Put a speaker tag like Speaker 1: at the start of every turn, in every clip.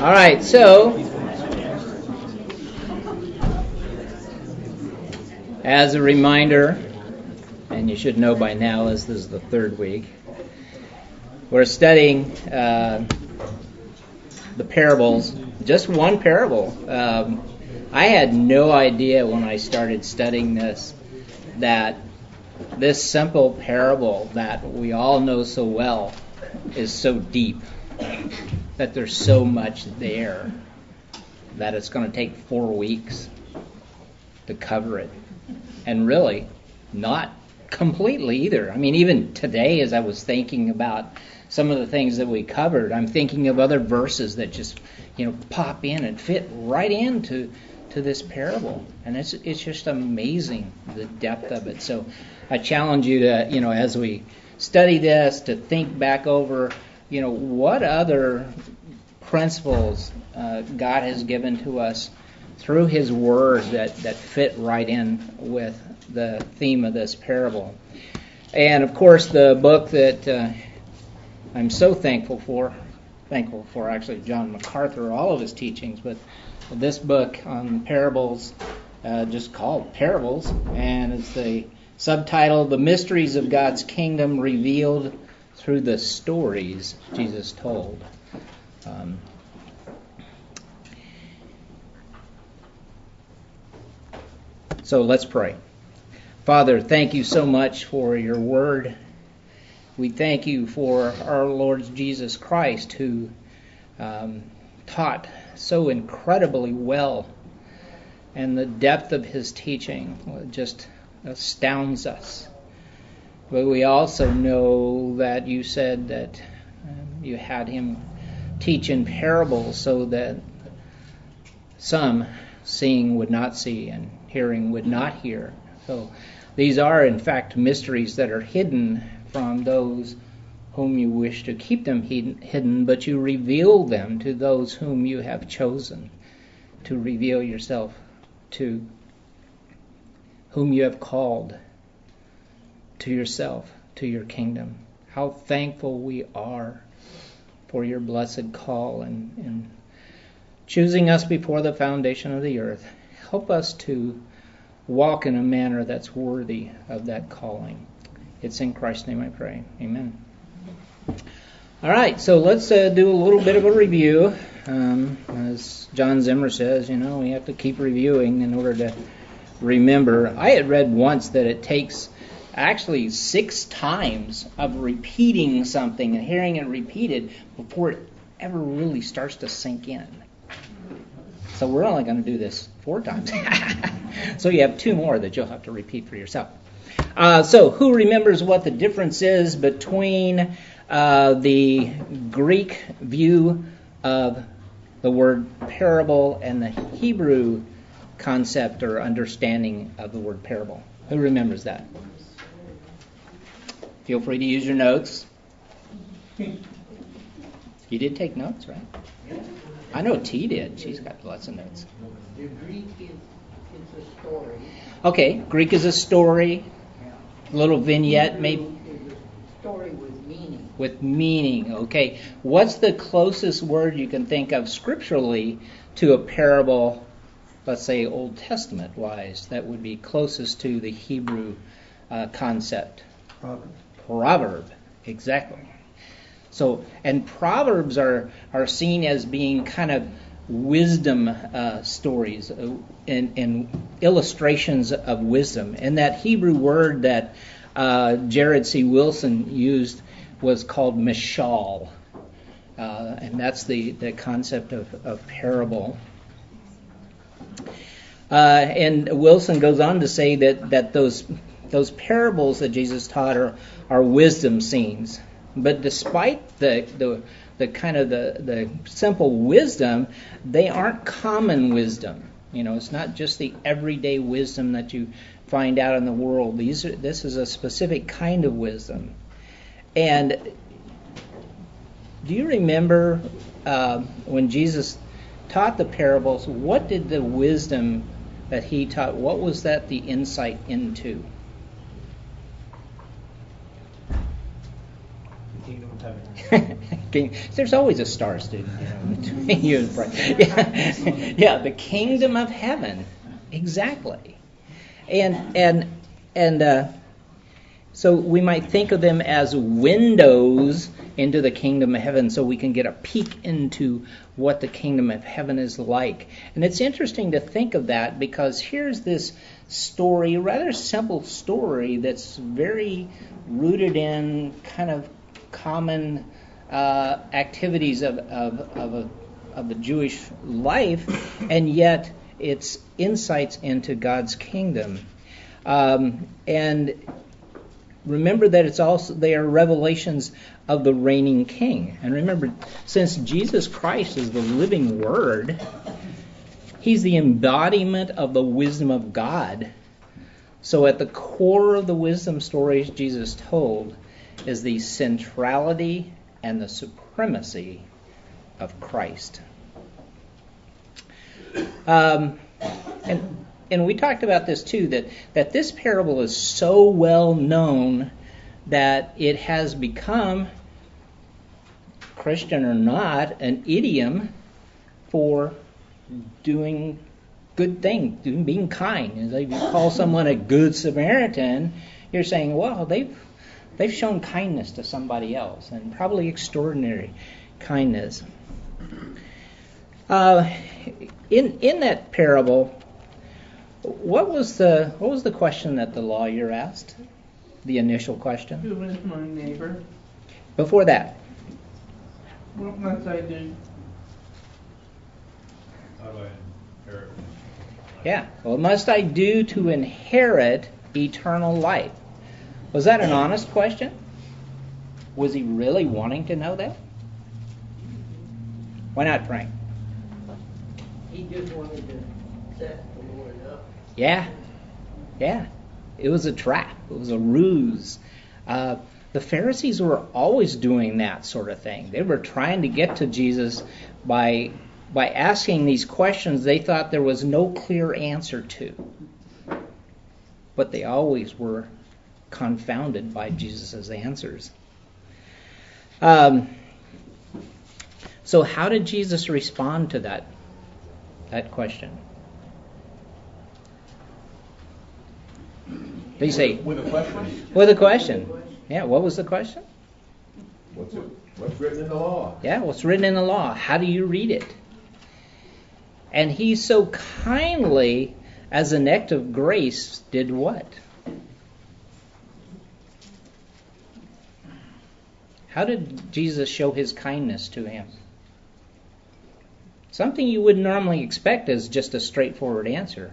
Speaker 1: All right, so as a reminder, and you should know by now as this is the third week, we're studying the parables, just one parable. I had no idea when I started studying this that this simple parable that we all know so well is so deep, that there's so much there that it's going to take 4 weeks to cover it. And really, not completely either. I mean, even today as I was thinking about some of the things that we covered, I'm thinking of other verses that just, pop in and fit right into this parable. And it's just amazing, the depth of it. So I challenge you to, as we study this, to think back over, what other principles God has given to us through His Word that fit right in with the theme of this parable. And of course, the book that I'm so thankful for actually John MacArthur, all of his teachings, but this book on parables, just called Parables, and it's the subtitle, The Mysteries of God's Kingdom Revealed Through the Stories Jesus Told. So let's pray. Father, thank you so much for your word. We thank you for our Lord Jesus Christ, who taught so incredibly well, and the depth of his teaching just astounds us. But we also know that you said that you had him teach in parables so that some seeing would not see and hearing would not hear. So these are in fact mysteries that are hidden from those whom you wish to keep them hidden, but you reveal them to those whom you have chosen to reveal yourself to, whom you have called to yourself, to your kingdom. How thankful we are for your blessed call and choosing us before the foundation of the earth. Help us to walk in a manner that's worthy of that calling. It's in Christ's name I pray. Amen. All right, so let's do a little bit of a review. As John Zimmer says, we have to keep reviewing in order to remember. I had read once that it takes actually 6 times of repeating something and hearing it repeated before it ever really starts to sink in. So we're only going to do this 4 times. So you have 2 more that you'll have to repeat for yourself. So who remembers what the difference is between the Greek view of the word parable and the Hebrew concept or understanding of the word parable? Who remembers that? Feel free to use your notes. You did take notes, right? I know T did. She's got lots of notes.
Speaker 2: The Greek is a story.
Speaker 1: Okay, Greek is a story. Little vignette, maybe.
Speaker 2: Is a story with meaning.
Speaker 1: With meaning, okay. What's the closest word you can think of scripturally to a parable, let's say Old Testament-wise, that would be closest to the Hebrew concept? Proverb, exactly. So, and Proverbs are seen as being kind of wisdom stories and illustrations of wisdom. And that Hebrew word that Jared C. Wilson used was called mashal. And that's the concept of parable. And Wilson goes on to say that those parables that Jesus taught are wisdom scenes. But despite the kind of the simple wisdom, they aren't common wisdom. It's not just the everyday wisdom that you find out in the world. This is a specific kind of wisdom. And do you remember when Jesus taught the parables, what did the wisdom that he taught, what was that the insight into? There's always a star student, between you and Brian. Yeah, the kingdom of heaven, exactly. And so we might think of them as windows into the kingdom of heaven, so we can get a peek into what the kingdom of heaven is like. And it's interesting to think of that, because here's this story, rather simple story, that's very rooted in kind of common activities of the Jewish life, and yet it's insights into God's kingdom. And remember that they are revelations of the reigning King. And remember, since Jesus Christ is the living Word, He's the embodiment of the wisdom of God. So at the core of the wisdom stories Jesus told is the centrality and the supremacy of Christ. And we talked about this too, that this parable is so well known that it has become, Christian or not, an idiom for doing good things, being kind. If you call someone a good Samaritan, you're saying, well, they've shown kindness to somebody else, and probably extraordinary kindness. In that parable, what was the question that the lawyer asked? The initial question.
Speaker 3: Who is my neighbor?
Speaker 1: Before that.
Speaker 3: What must I do?
Speaker 4: How do I inherit?
Speaker 1: Yeah. What must I do to inherit eternal life? Was that an honest question? Was he really wanting to know that? Why not, Frank?
Speaker 2: He just wanted to set the Lord up.
Speaker 1: Yeah. It was a trap. It was a ruse. The Pharisees were always doing that sort of thing. They were trying to get to Jesus by asking these questions they thought there was no clear answer to. But they always were confounded by Jesus' answers. So how did Jesus respond to that question? Did he say
Speaker 4: With a question?
Speaker 1: with a question? Yeah, what was the question?
Speaker 4: What's written in the law?
Speaker 1: Yeah, what's written in the law? How do you read it? And he so kindly, as an act of grace, did what? How did Jesus show his kindness to him? Something you would normally expect as just a straightforward answer.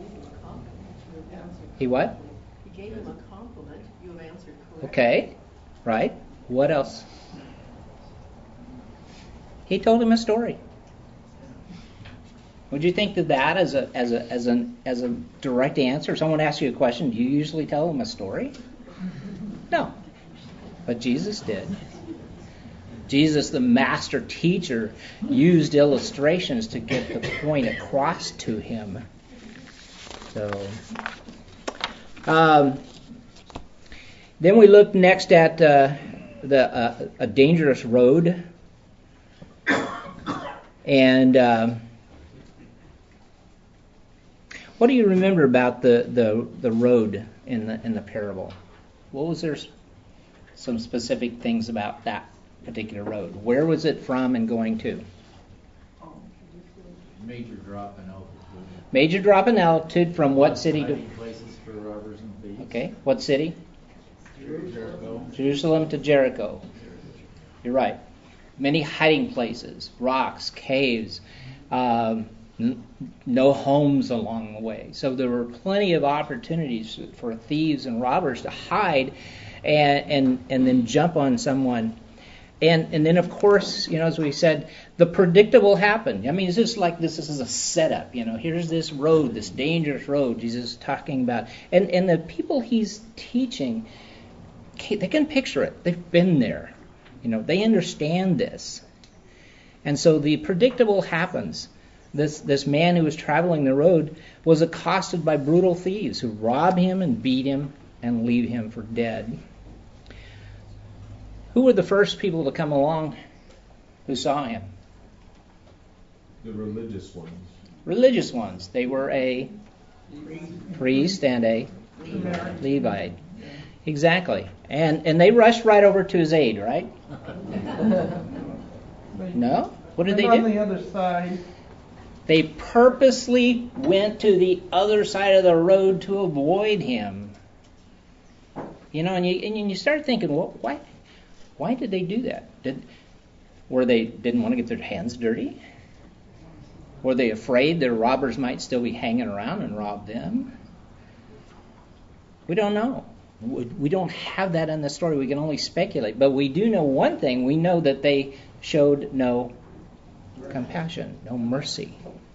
Speaker 1: He what?
Speaker 5: You gave him a compliment. You have answered correctly.
Speaker 1: Okay, right. What else? He told him a story. Would you think that as a direct answer? If someone asks you a question, do you usually tell them a story? No, but Jesus did. Jesus, the master teacher, used illustrations to get the point across to him. So, then we look next at a dangerous road, and what do you remember about the road in the parable? What was there some specific things about that particular road? Where was it from and going to?
Speaker 6: Major drop in altitude.
Speaker 1: Major drop in altitude from what city to?
Speaker 6: Places for robbers and thieves.
Speaker 1: Okay, what city?
Speaker 6: Jericho.
Speaker 1: Jerusalem to Jericho. You're right. Many hiding places, rocks, caves, no homes along the way. So there were plenty of opportunities for thieves and robbers to hide and then jump on someone. And then, of course, as we said, the predictable happened. I mean, it's just like this is a setup. Here's this road, this dangerous road Jesus is talking about. And the people he's teaching, they can picture it. They've been there. They understand this. And so the predictable happens. This man who was traveling the road was accosted by brutal thieves who rob him and beat him and leave him for dead. Who were the first people to come along who saw him?
Speaker 4: The religious ones.
Speaker 1: Religious ones. They were a priest and a Levite. Exactly. And they rushed right over to his aid, right? No? What did they
Speaker 3: on
Speaker 1: do?
Speaker 3: the other side.
Speaker 1: They purposely went to the other side of the road to avoid him. You know, and you start thinking, well, why did they do that? Were they didn't want to get their hands dirty? Were they afraid their robbers might still be hanging around and rob them? We don't know. We don't have that in the story. We can only speculate. But we do know one thing. We know that they showed no compassion, no mercy.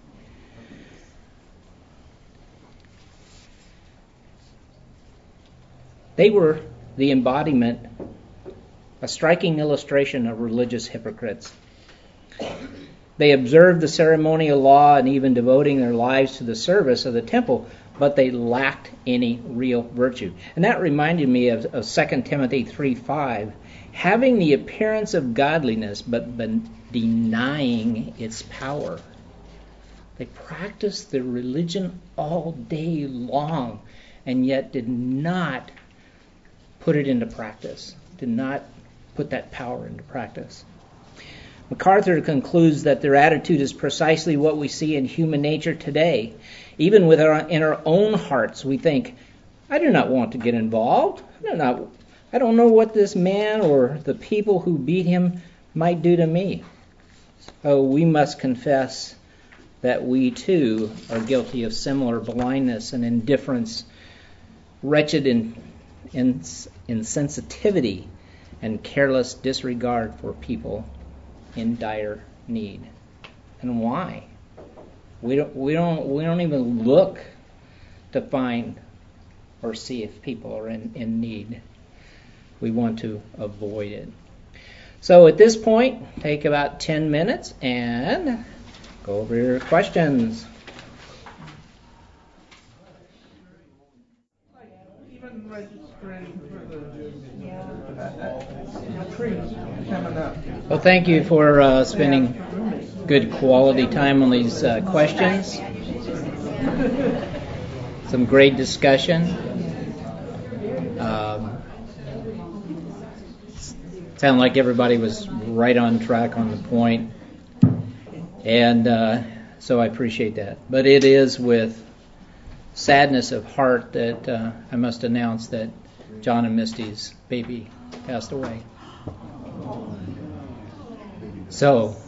Speaker 1: They were the embodiment, a striking illustration of religious hypocrites. They observed the ceremonial law and even devoting their lives to the service of the temple, but they lacked any real virtue. And that reminded me of 2 Timothy 3:5, having the appearance of godliness, but denying its power. They practiced their religion all day long, and yet did not put it into practice, did not put that power into practice. MacArthur concludes that their attitude is precisely what we see in human nature today. Even in our own hearts, we think, I do not want to get involved. I don't know what this man or the people who beat him might do to me. Oh, we must confess that we too are guilty of similar blindness and indifference, wretched insensitivity, and careless disregard for people in dire need. And why? We don't even look to find or see if people are in need. We want to avoid it. So at this point, take about 10 minutes and go over your questions.
Speaker 3: Even registering for the retreat coming up.
Speaker 1: Well, thank you for spending good quality time on these questions. Some great discussion. Sounded like everybody was right on track on the point. And so I appreciate that. But it is with sadness of heart that I must announce that John and Misty's baby passed away. So,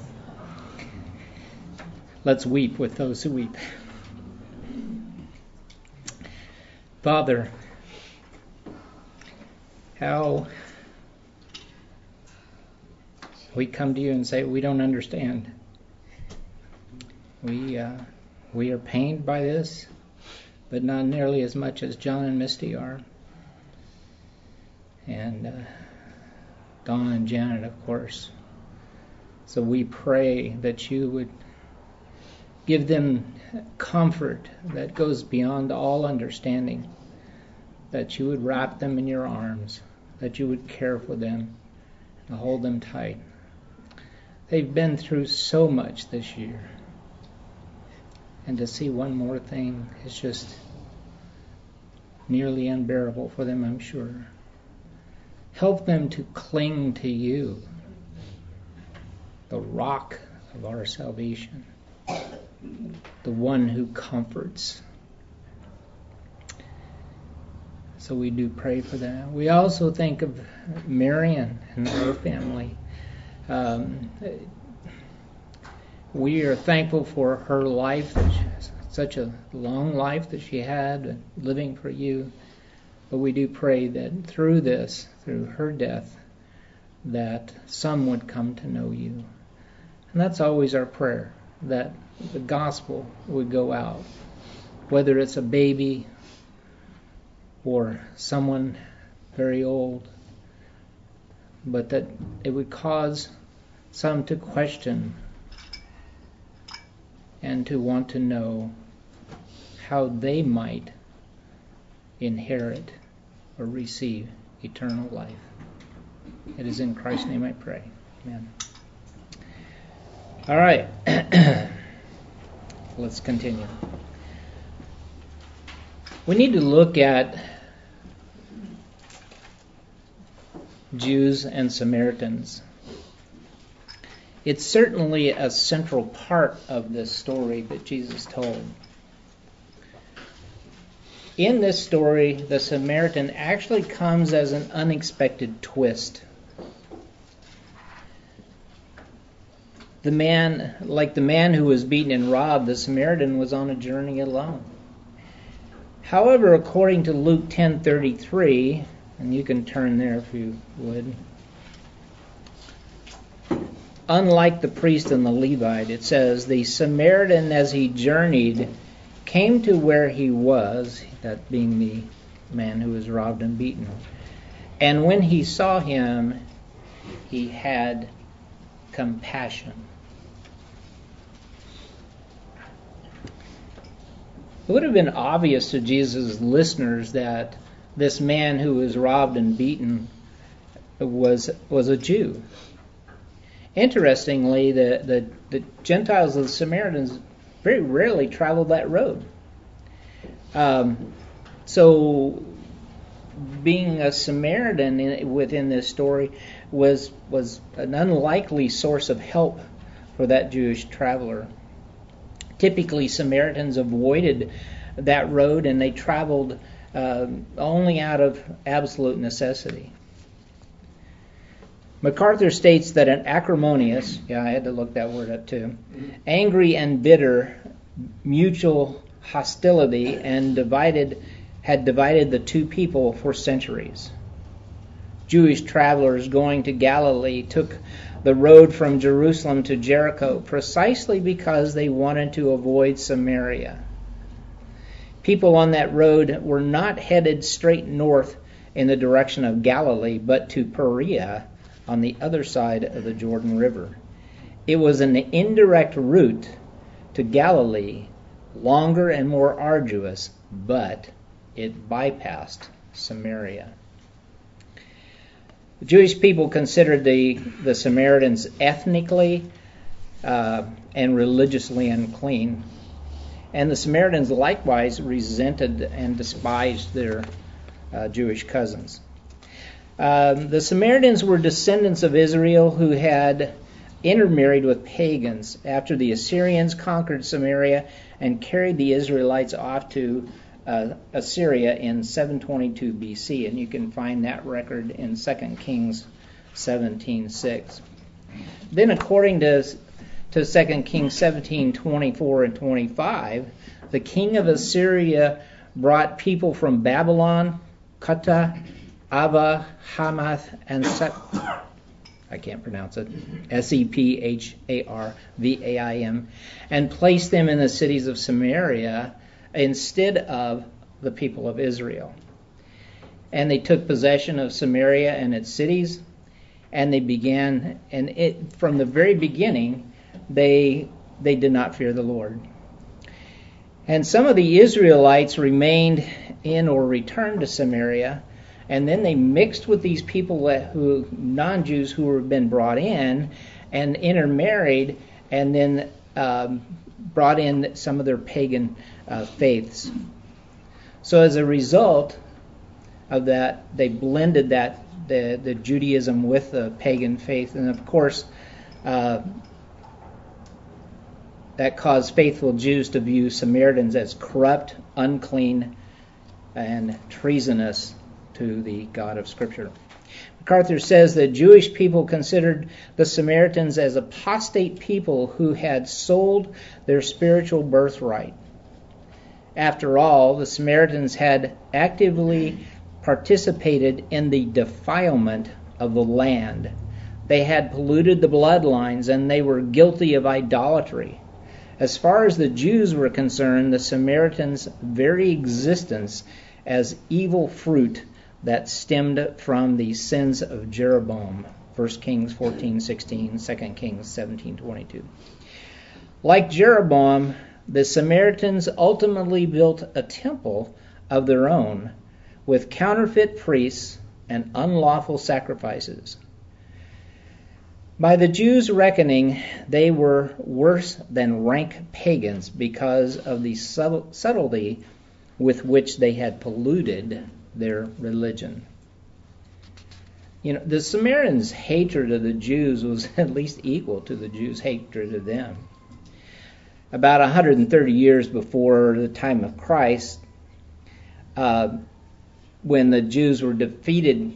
Speaker 1: let's weep with those who weep. Father, how we come to you and say we don't understand. We are pained by this, but not nearly as much as John and Misty are. And Don and Janet, of course. So we pray that you would give them comfort that goes beyond all understanding, that you would wrap them in your arms, that you would care for them and hold them tight. They've been through so much this year. And to see one more thing is just nearly unbearable for them, I'm sure. Help them to cling to you, the rock of our salvation, the one who comforts. So we do pray for that. We also think of Marion and her family. We are thankful for her life, such a long life that she had, living for you. But we do pray that through this, through her death, that some would come to know you. And that's always our prayer, that the gospel would go out, whether it's a baby or someone very old, but that it would cause some to question and to want to know how they might inherit or receive eternal life. It is in Christ's name I pray. Amen. All right. Let's continue. We need to look at Jews and Samaritans. It's certainly a central part of this story that Jesus told. In this story, the Samaritan actually comes as an unexpected twist. The man who was beaten and robbed, the Samaritan was on a journey alone. However, according to Luke 10:33, and you can turn there if you would, unlike the priest and the Levite, it says, the Samaritan, as he journeyed, came to where he was, that being the man who was robbed and beaten. And when he saw him, he had compassion. It would have been obvious to Jesus' listeners that this man who was robbed and beaten was a Jew. Interestingly, the Gentiles and the Samaritans very rarely traveled that road. So being a Samaritan within this story was an unlikely source of help for that Jewish traveler. Typically, Samaritans avoided that road and they traveled only out of absolute necessity. MacArthur states that an acrimonious, I had to look that word up too, angry and bitter mutual hostility had divided the two people for centuries. Jewish travelers going to Galilee took the road from Jerusalem to Jericho precisely because they wanted to avoid Samaria. People on that road were not headed straight north in the direction of Galilee, but to Perea on the other side of the Jordan River. It was an indirect route to Galilee, longer and more arduous, but it bypassed Samaria. The Jewish people considered the Samaritans ethnically and religiously unclean, and the Samaritans likewise resented and despised their Jewish cousins. The Samaritans were descendants of Israel who had intermarried with pagans after the Assyrians conquered Samaria and carried the Israelites off to Assyria in 722 BC, and you can find that record in 2 Kings 17:6. Then, according to 2 Kings 17:24 and 25, the king of Assyria brought people from Babylon, Cutha, Ava, Hamath, and Sepharvaim, and placed them in the cities of Samaria instead of the people of Israel. And they took possession of Samaria and its cities, and they began, from the very beginning, they did not fear the Lord. And some of the Israelites remained in or returned to Samaria, and then they mixed with these people non-Jews who had been brought in, and intermarried, and then brought in some of their pagan faiths. So as a result of that, they blended the Judaism with the pagan faith, and of course that caused faithful Jews to view Samaritans as corrupt, unclean, and treasonous to the God of Scripture. MacArthur says that Jewish people considered the Samaritans as apostate people who had sold their spiritual birthright. After all, the Samaritans had actively participated in the defilement of the land. They had polluted the bloodlines, and they were guilty of idolatry. As far as the Jews were concerned, the Samaritans' very existence as evil fruit that stemmed from the sins of Jeroboam, 1 Kings 14:16, 2 Kings 17:22. Like Jeroboam, the Samaritans ultimately built a temple of their own with counterfeit priests and unlawful sacrifices. By the Jews' reckoning, they were worse than rank pagans because of the subtlety with which they had polluted their religion. You know, the Samaritans' hatred of the Jews was at least equal to the Jews' hatred of them. About 130 years before the time of Christ, when the Jews defeated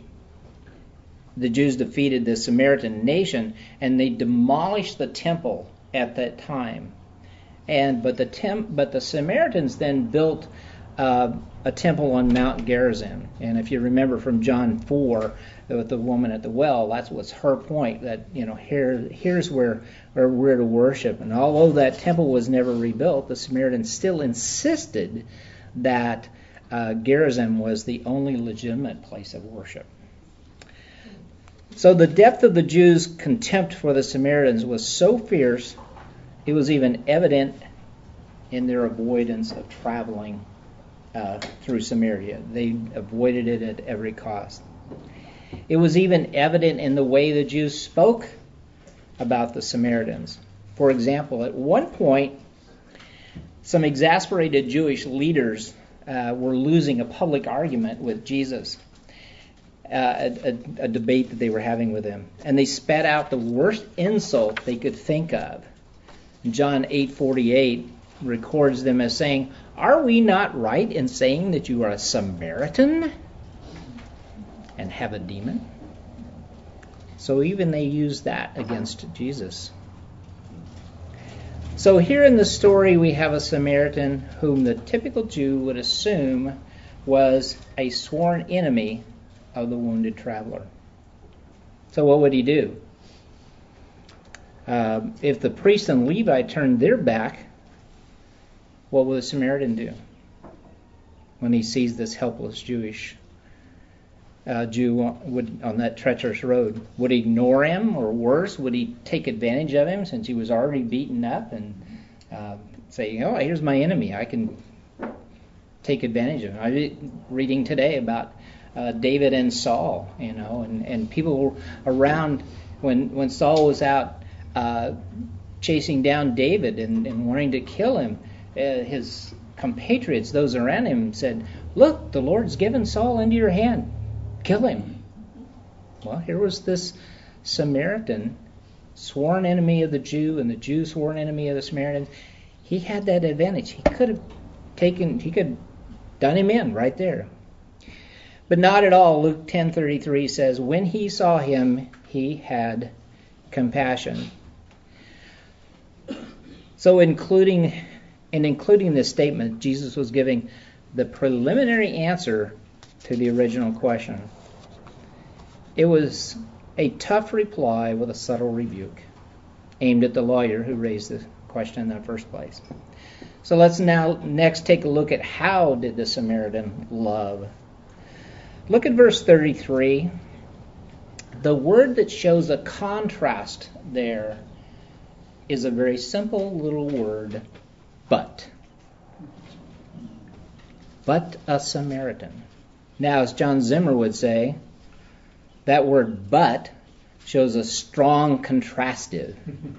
Speaker 1: the Samaritan nation, and they demolished the temple at that time. But the Samaritans then built a temple on Mount Gerizim. And if you remember from John 4, with the woman at the well, that was her point, that, you know, here's where we're to worship. And although that temple was never rebuilt, the Samaritans still insisted that Gerizim was the only legitimate place of worship. So the depth of the Jews' contempt for the Samaritans was so fierce, it was even evident in their avoidance of traveling through Samaria. They avoided it at every cost. It was even evident in the way the Jews spoke about the Samaritans. For example, at one point, some exasperated Jewish leaders were losing a public argument with Jesus, a debate that they were having with him. And they spat out the worst insult they could think of. John 8:48 records them as saying, "Are we not right in saying that you are a Samaritan and have a demon?" So even they used that against Jesus. So here in the story we have a Samaritan whom the typical Jew would assume was a sworn enemy of the wounded traveler. So what would he do? If the priest and Levite turned their back, what will the Samaritan do when he sees this helpless Jewish Jew on that treacherous road? Would he ignore him, or worse, would he take advantage of him since he was already beaten up and say, "Oh, here's my enemy, I can take advantage of him"? I'm reading today about David and Saul, you know, and people were around when Saul was out chasing down David and wanting to kill him. His compatriots, those around him, said, "Look, the Lord's given Saul into your hand. Kill him." Well, here was this Samaritan, sworn enemy of the Jew, and the Jew sworn enemy of the Samaritan. He had that advantage. He could have done him in right there. But not at all. Luke 10:33 says, "When he saw him, he had compassion." So including this statement, Jesus was giving the preliminary answer to the original question. It was a tough reply with a subtle rebuke aimed at the lawyer who raised the question in the first place. So let's now next take a look at how did the Samaritan love. Look at verse 33. The word that shows a contrast there is a very simple little word, but. But a Samaritan. Now, as John Zimmer would say, that word but shows a strong contrastive.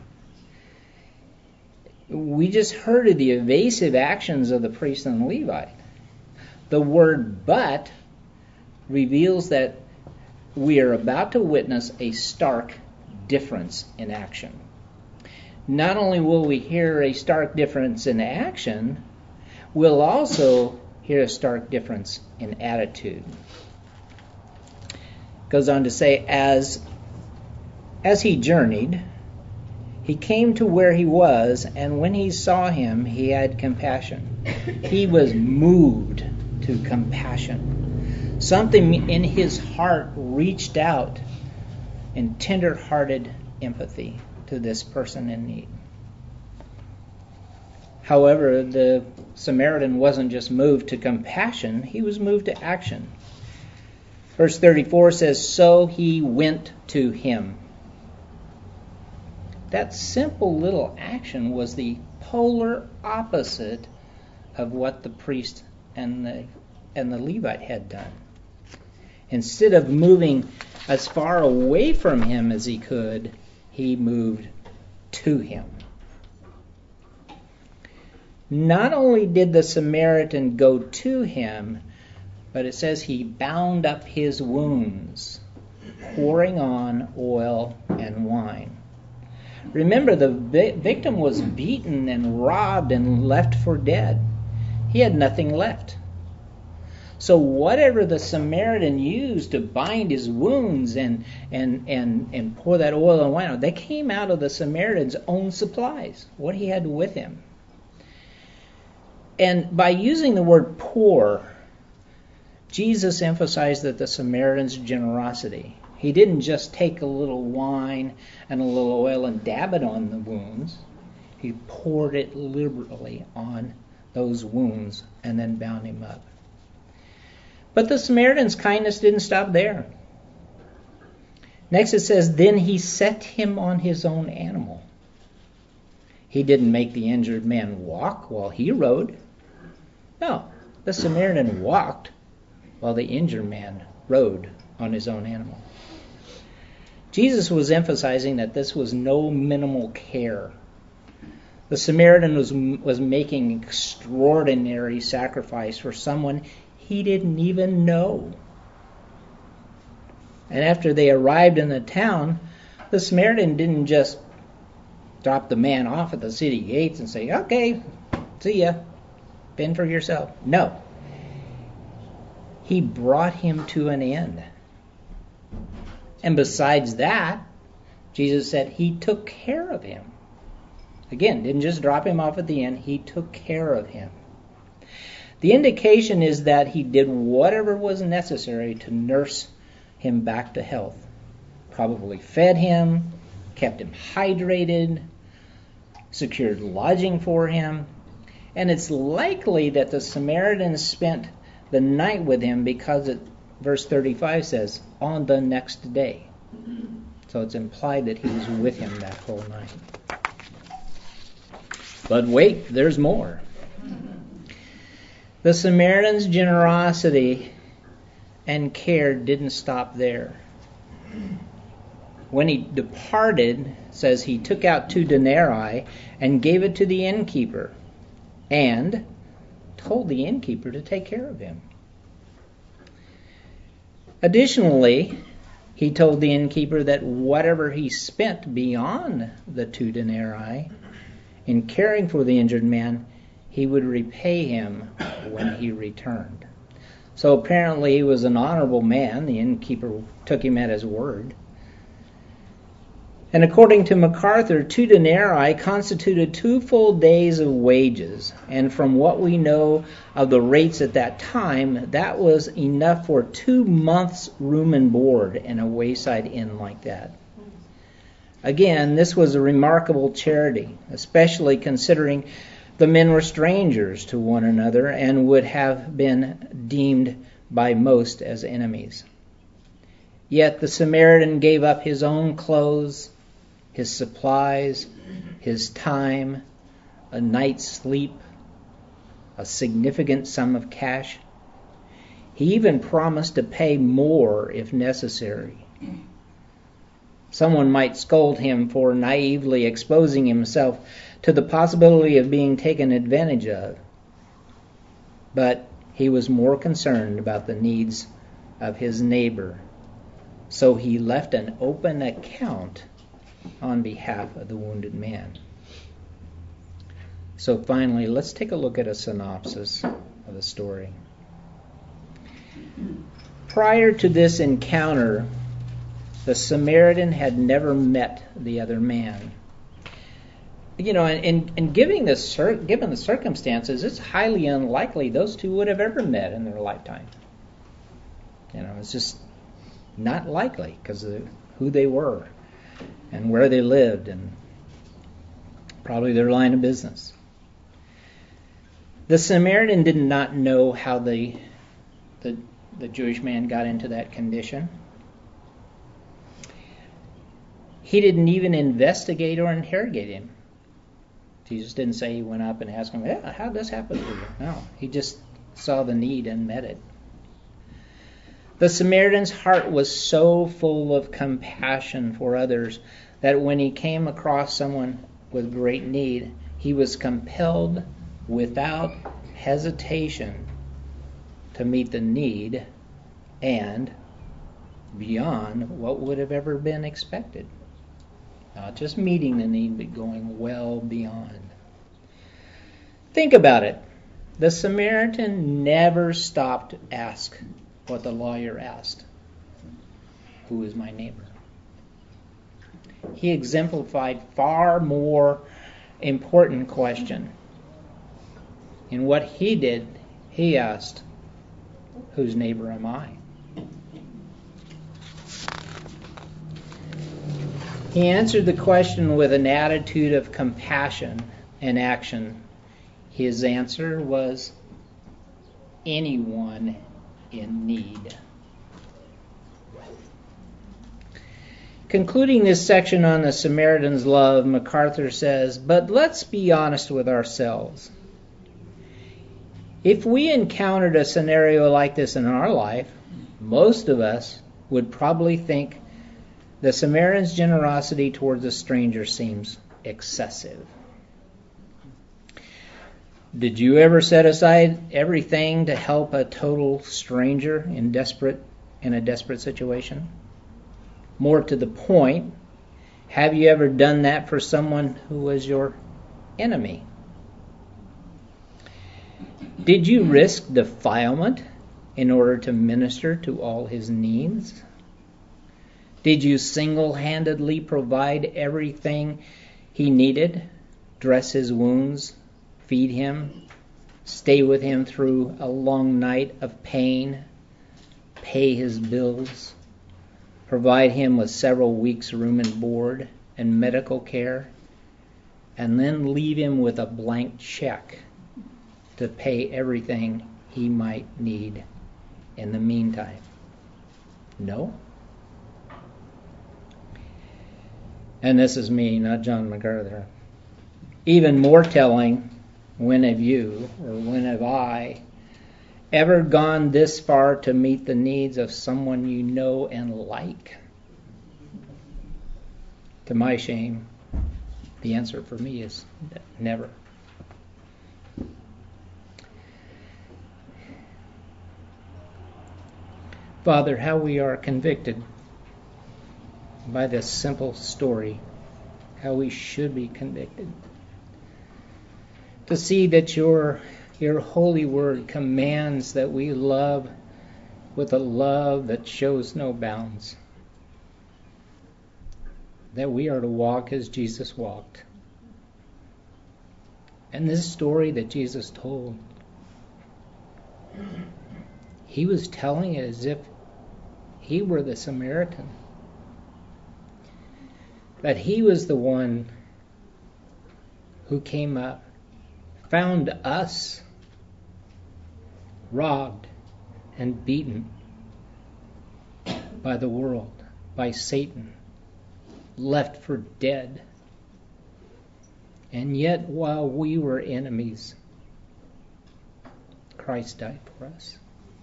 Speaker 1: We just heard of the evasive actions of the priest and Levite. The word but reveals that we are about to witness a stark difference in action. Not only will we hear a stark difference in action, we'll also hear a stark difference in attitude. Goes on to say, as he journeyed, he came to where he was, and when he saw him, he had compassion. He was moved to compassion. Something in his heart reached out in tender-hearted empathy to this person in need. However, the Samaritan wasn't just moved to compassion, he was moved to action. Verse 34 says, "So he went to him." That simple little action was the polar opposite of what the priest and the Levite had done. Instead of moving as far away from him as he could, he moved to him. Not only did the Samaritan go to him, but it says he bound up his wounds, pouring on oil and wine. Remember, the victim was beaten and robbed and left for dead. He had nothing left. So whatever the Samaritan used to bind his wounds and pour that oil and wine on, they came out of the Samaritan's own supplies, what he had with him. And by using the word pour, Jesus emphasized that the Samaritan's generosity. He didn't just take a little wine and a little oil and dab it on the wounds. He poured it liberally on those wounds and then bound him up. But the Samaritan's kindness didn't stop there. Next it says, then he set him on his own animal. He didn't make the injured man walk while he rode. No, the Samaritan walked while the injured man rode on his own animal. Jesus was emphasizing that this was no minimal care. The Samaritan was making extraordinary sacrifice for someone he didn't even know. And after they arrived in the town, the Samaritan didn't just drop the man off at the city gates and say, okay, see ya, fend for yourself. No. He brought him to an end. And besides that, Jesus said he took care of him. Again, didn't just drop him off at the end, he took care of him. The indication is that he did whatever was necessary to nurse him back to health. Probably fed him, kept him hydrated, secured lodging for him. And it's likely that the Samaritan spent the night with him because verse 35 says, on the next day. So it's implied that he was with him that whole night. But wait, there's more. The Samaritan's generosity and care didn't stop there. When he departed, it says he took out 2 denarii and gave it to the innkeeper and told the innkeeper to take care of him. Additionally, he told the innkeeper that whatever he spent beyond the 2 denarii in caring for the injured man, he would repay him when he returned. So apparently he was an honorable man. The innkeeper took him at his word. And according to MacArthur, 2 denarii constituted 2 full days of wages. And from what we know of the rates at that time, that was enough for 2 months' room and board in a wayside inn like that. Again, this was a remarkable charity, especially considering the men were strangers to one another and would have been deemed by most as enemies. Yet the Samaritan gave up his own clothes, his supplies, his time, a night's sleep, a significant sum of cash. He even promised to pay more if necessary. Someone might scold him for naively exposing himself to the possibility of being taken advantage of. But he was more concerned about the needs of his neighbor. So he left an open account on behalf of the wounded man. So finally, let's take a look at a synopsis of the story. Prior to this encounter, the Samaritan had never met the other man. You know, given the circumstances, it's highly unlikely those two would have ever met in their lifetime. You know, it's just not likely because of who they were and where they lived and probably their line of business. The Samaritan did not know how the Jewish man got into that condition. He didn't even investigate or interrogate him. Jesus didn't say he went up and asked him, how did this happen to you? No, he just saw the need and met it. The Samaritan's heart was so full of compassion for others that when he came across someone with great need, he was compelled without hesitation to meet the need and beyond what would have ever been expected. Not just meeting the need, but going well beyond. Think about it. The Samaritan never stopped to ask what the lawyer asked. Who is my neighbor? He exemplified far more important question. In what he did, he asked, whose neighbor am I? He answered the question with an attitude of compassion and action. His answer was anyone in need. Concluding this section on the Samaritan's love, MacArthur says, but let's be honest with ourselves. If we encountered a scenario like this in our life, most of us would probably think the Samaritan's generosity towards a stranger seems excessive. Did you ever set aside everything to help a total stranger in a desperate situation? More to the point, have you ever done that for someone who was your enemy? Did you risk defilement in order to minister to all his needs? Did you single-handedly provide everything he needed? Dress his wounds, feed him, stay with him through a long night of pain, pay his bills, provide him with several weeks' room and board and medical care, and then leave him with a blank check to pay everything he might need in the meantime? No? And this is me, not John MacArthur. Even more telling, when have you, or when have I, ever gone this far to meet the needs of someone you know and like? To my shame, the answer for me is never. Father, how we are convicted by this simple story, how we should be convicted. To see that your holy word commands that we love with a love that shows no bounds. That we are to walk as Jesus walked. And this story that Jesus told, he was telling it as if he were the Samaritan. That he was the one who came up, found us robbed and beaten by the world, by Satan, left for dead. And yet, while we were enemies, Christ died for us.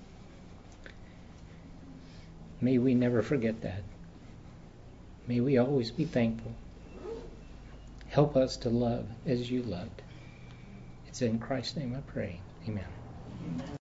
Speaker 1: May we never forget that. May we always be thankful. Help us to love as you loved. It's in Christ's name I pray. Amen.